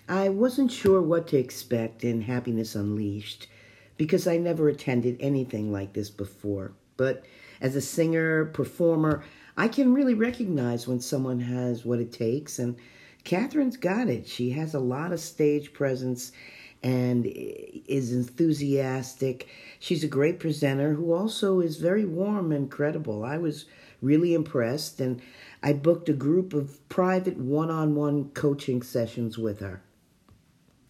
I wasn't sure what to expect in Happiness Unleashed because I never attended anything like this before. But as a singer, performer, I can really recognize when someone has what it takes, and Catherine's got it. She has a lot of stage presence and is enthusiastic. She's a great presenter who also is very warm and credible. I was really impressed, and I booked a group of private one on one coaching sessions with her.